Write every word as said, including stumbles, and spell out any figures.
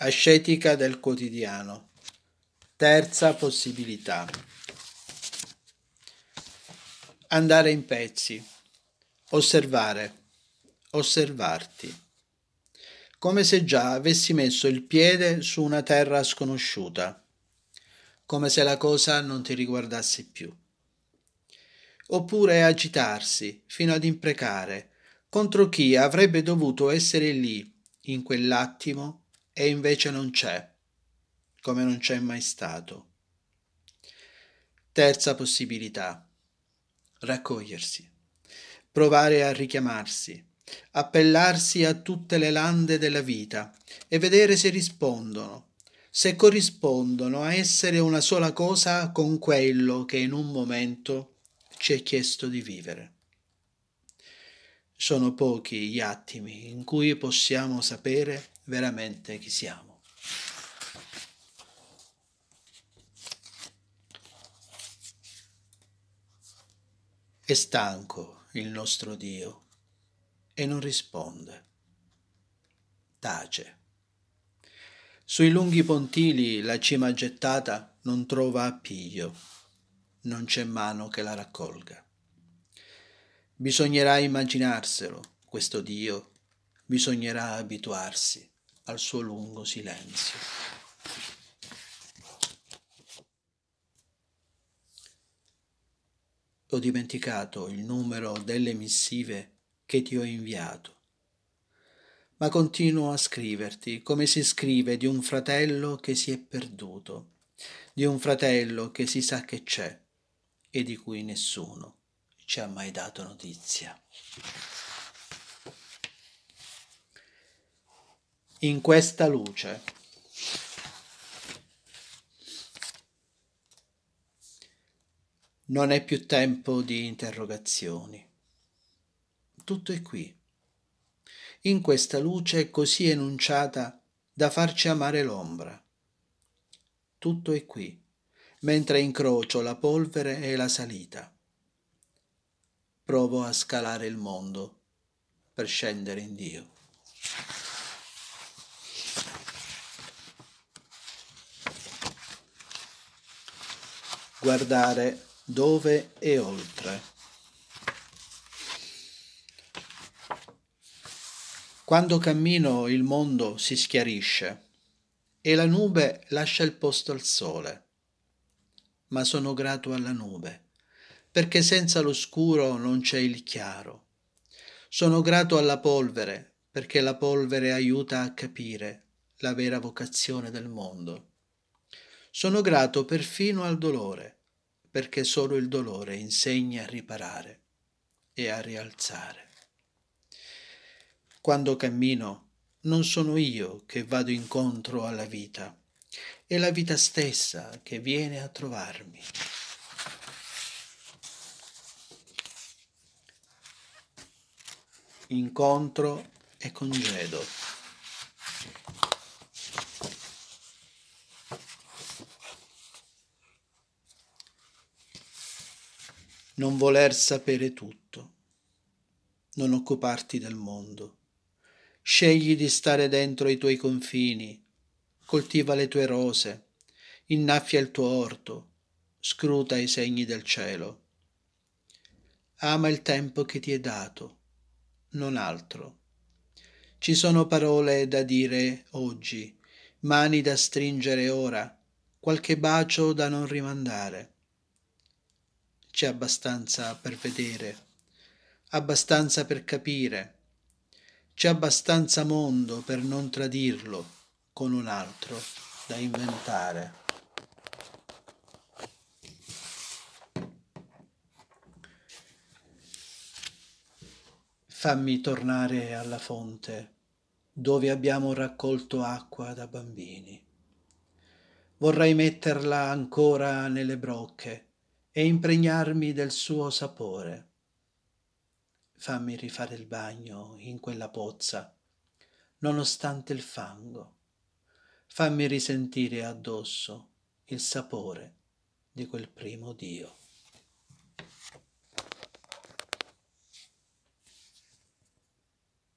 Ascetica del quotidiano. Terza possibilità. Andare in pezzi. Osservare. Osservarti. Come se già avessi messo il piede su una terra sconosciuta. Come se la cosa non ti riguardasse più. Oppure agitarsi fino ad imprecare contro chi avrebbe dovuto essere lì in quell'attimo e invece non c'è, come non c'è mai stato. Terza possibilità. Raccogliersi, provare a richiamarsi, appellarsi a tutte le lande della vita e vedere se rispondono, se corrispondono a essere una sola cosa con quello che in un momento ci è chiesto di vivere. Sono pochi gli attimi in cui possiamo sapere veramente chi siamo. È stanco il nostro Dio e non risponde. Tace. Sui lunghi pontili la cima gettata non trova appiglio, non c'è mano che la raccolga. Bisognerà immaginarselo, questo Dio, bisognerà abituarsi al suo lungo silenzio. Ho dimenticato il numero delle missive che ti ho inviato, ma continuo a scriverti come si scrive di un fratello che si è perduto, di un fratello che si sa che c'è e di cui nessuno ci ha mai dato notizia. In questa luce non è più tempo di interrogazioni. Tutto è qui, in questa luce così enunciata da farci amare l'ombra. Tutto è qui, mentre incrocio la polvere e la salita. Provo a scalare il mondo per scendere in Dio. Guardare dove e oltre. Quando cammino il mondo si schiarisce e la nube lascia il posto al sole. Ma sono grato alla nube, perché senza l'oscuro non c'è il chiaro. Sono grato alla polvere, perché la polvere aiuta a capire la vera vocazione del mondo. Sono grato perfino al dolore, perché solo il dolore insegna a riparare e a rialzare. Quando cammino, non sono io che vado incontro alla vita, è la vita stessa che viene a trovarmi. Incontro e congedo. Non voler sapere tutto, non occuparti del mondo. Scegli di stare dentro i tuoi confini, coltiva le tue rose, innaffia il tuo orto, scruta i segni del cielo. Ama il tempo che ti è dato, non altro. Ci sono parole da dire oggi, mani da stringere ora, qualche bacio da non rimandare. C'è abbastanza per vedere, abbastanza per capire, c'è abbastanza mondo per non tradirlo con un altro da inventare. Fammi tornare alla fonte dove abbiamo raccolto acqua da bambini. Vorrei metterla ancora nelle brocche e impregnarmi del suo sapore. Fammi rifare il bagno in quella pozza, nonostante il fango. Fammi risentire addosso il sapore di quel primo Dio.